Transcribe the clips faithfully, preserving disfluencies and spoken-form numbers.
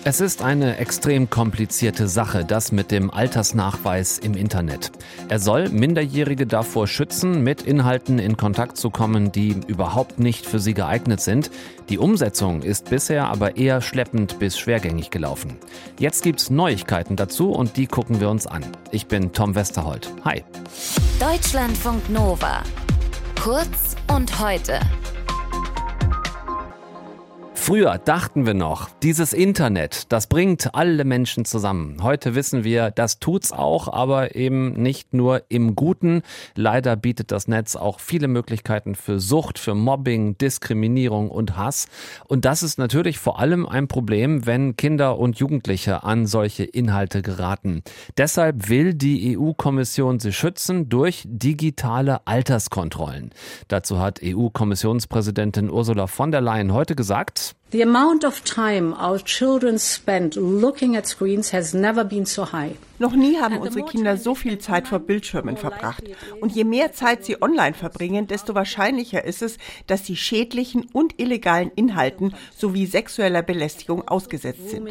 Es ist eine extrem komplizierte Sache, das mit dem Altersnachweis im Internet. Er soll Minderjährige davor schützen, mit Inhalten in Kontakt zu kommen, die überhaupt nicht für sie geeignet sind. Die Umsetzung ist bisher aber eher schleppend bis schwergängig gelaufen. Jetzt gibt's Neuigkeiten dazu und die gucken wir uns an. Ich bin Tom Westerholt. Hi. Deutschlandfunk Nova. Kurz und heute. Früher dachten wir noch, dieses Internet, das bringt alle Menschen zusammen. Heute wissen wir, das tut's auch, aber eben nicht nur im Guten. Leider bietet das Netz auch viele Möglichkeiten für Sucht, für Mobbing, Diskriminierung und Hass. Und das ist natürlich vor allem ein Problem, wenn Kinder und Jugendliche an solche Inhalte geraten. Deshalb will die E U-Kommission sie schützen durch digitale Alterskontrollen. Dazu hat E U-Kommissionspräsidentin Ursula von der Leyen heute gesagt: The amount of time our children spend looking at screens has never been so high. Noch nie haben unsere Kinder so viel Zeit vor Bildschirmen verbracht. Und je mehr Zeit sie online verbringen, desto wahrscheinlicher ist es, dass sie schädlichen und illegalen Inhalten sowie sexueller Belästigung ausgesetzt sind.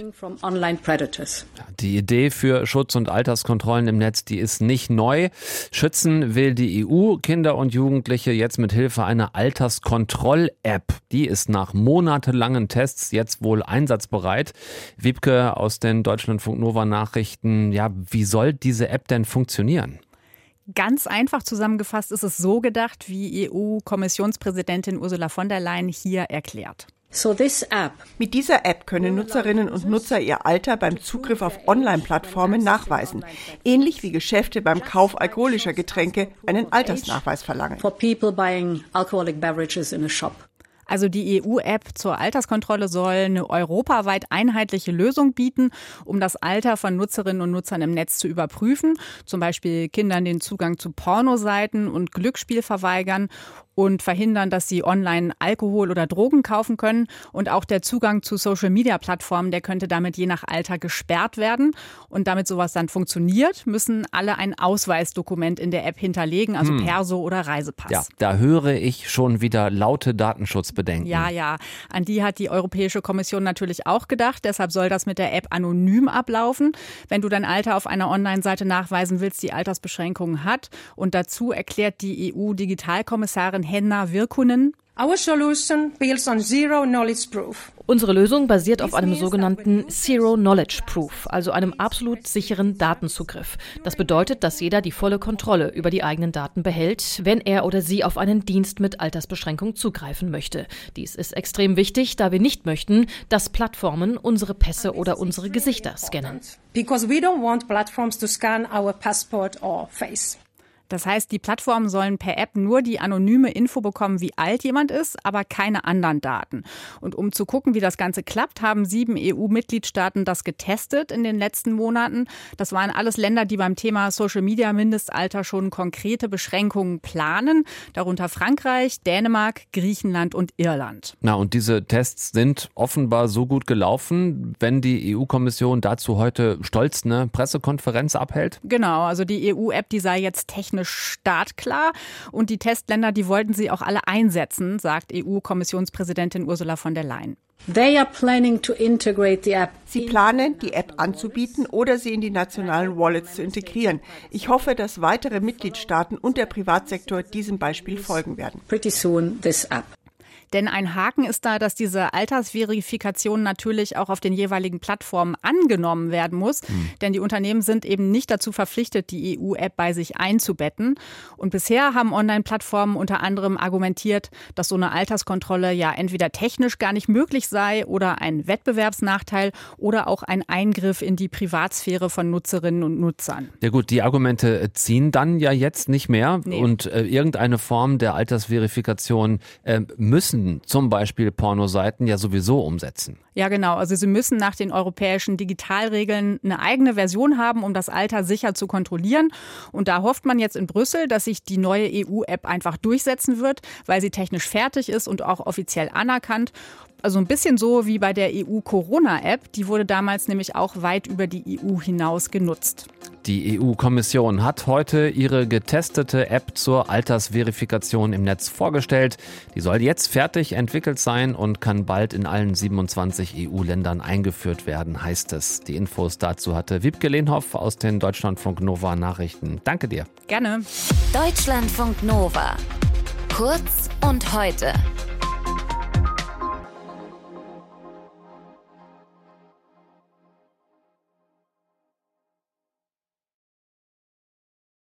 Die Idee für Schutz- und Alterskontrollen im Netz, die ist nicht neu. Schützen will die E U Kinder und Jugendliche jetzt mit Hilfe einer Alterskontroll-App. Die ist nach monatelangen Tests jetzt wohl einsatzbereit. Wiebke aus den Deutschlandfunk Nova Nachrichten, ja, wie soll diese App denn funktionieren? Ganz einfach zusammengefasst ist es so gedacht, wie E U-Kommissionspräsidentin Ursula von der Leyen hier erklärt. So this app. Mit dieser App können Nutzerinnen und Nutzer ihr Alter beim Zugriff auf Online-Plattformen nachweisen. Ähnlich wie Geschäfte beim Kauf alkoholischer Getränke einen Altersnachweis verlangen. For people buying alcoholic beverages in a shop. Also die E U-App zur Alterskontrolle soll eine europaweit einheitliche Lösung bieten, um das Alter von Nutzerinnen und Nutzern im Netz zu überprüfen. Zum Beispiel Kindern den Zugang zu Pornoseiten und Glücksspiel verweigern und verhindern, dass sie online Alkohol oder Drogen kaufen können. Und auch der Zugang zu Social-Media-Plattformen, der könnte damit je nach Alter gesperrt werden. Und damit sowas dann funktioniert, müssen alle ein Ausweisdokument in der App hinterlegen, also hm. Perso oder Reisepass. Ja, da höre ich schon wieder laute Datenschutzbedenken. Ja, ja. An die hat die Europäische Kommission natürlich auch gedacht. Deshalb soll das mit der App anonym ablaufen. Wenn du dein Alter auf einer Online-Seite nachweisen willst, die Altersbeschränkungen hat. Und dazu erklärt die E U-Digitalkommissarin Henna Virkkunen: Our solution builds on zero knowledge proof. Unsere Lösung basiert auf einem sogenannten Zero Knowledge Proof, also einem absolut sicheren Datenzugriff. Das bedeutet, dass jeder die volle Kontrolle über die eigenen Daten behält, wenn er oder sie auf einen Dienst mit Altersbeschränkung zugreifen möchte. Dies ist extrem wichtig, da wir nicht möchten, dass Plattformen unsere Pässe oder unsere Gesichter scannen. Because we don't want platforms to scan our passport or face. Das heißt, die Plattformen sollen per App nur die anonyme Info bekommen, wie alt jemand ist, aber keine anderen Daten. Und um zu gucken, wie das Ganze klappt, haben sieben E U-Mitgliedstaaten das getestet in den letzten Monaten. Das waren alles Länder, die beim Thema Social-Media-Mindestalter schon konkrete Beschränkungen planen, darunter Frankreich, Dänemark, Griechenland und Irland. Na, und diese Tests sind offenbar so gut gelaufen, wenn die E U-Kommission dazu heute stolz eine Pressekonferenz abhält? Genau, also die E U-App, die sei jetzt technisch startklar und die Testländer, die wollten sie auch alle einsetzen, sagt E U-Kommissionspräsidentin Ursula von der Leyen. They are planning to integrate the app. Sie planen, die App anzubieten oder sie in die nationalen Wallets zu integrieren. Ich hoffe, dass weitere Mitgliedstaaten und der Privatsektor diesem Beispiel folgen werden. Pretty soon this app. Denn ein Haken ist da, dass diese Altersverifikation natürlich auch auf den jeweiligen Plattformen angenommen werden muss. Mhm. Denn die Unternehmen sind eben nicht dazu verpflichtet, die E U-App bei sich einzubetten. Und bisher haben Online-Plattformen unter anderem argumentiert, dass so eine Alterskontrolle ja entweder technisch gar nicht möglich sei oder ein Wettbewerbsnachteil oder auch ein Eingriff in die Privatsphäre von Nutzerinnen und Nutzern. Ja gut, die Argumente ziehen dann ja jetzt nicht mehr. Nee. Und äh, irgendeine Form der Altersverifikation äh, müssen zum Beispiel Pornoseiten ja sowieso umsetzen. Ja, genau. Also sie müssen nach den europäischen Digitalregeln eine eigene Version haben, um das Alter sicher zu kontrollieren. Und da hofft man jetzt in Brüssel, dass sich die neue E U-App einfach durchsetzen wird, weil sie technisch fertig ist und auch offiziell anerkannt. Also ein bisschen so wie bei der E U-Corona-App. Die wurde damals nämlich auch weit über die E U hinaus genutzt. Die E U-Kommission hat heute ihre getestete App zur Altersverifikation im Netz vorgestellt. Die soll jetzt fertig entwickelt sein und kann bald in allen siebenundzwanzig E U-Ländern eingeführt werden, heißt es. Die Infos dazu hatte Wiebke Lehnhoff aus den Deutschlandfunk Nova Nachrichten. Danke dir. Gerne. Deutschlandfunk Nova. Kurz und heute.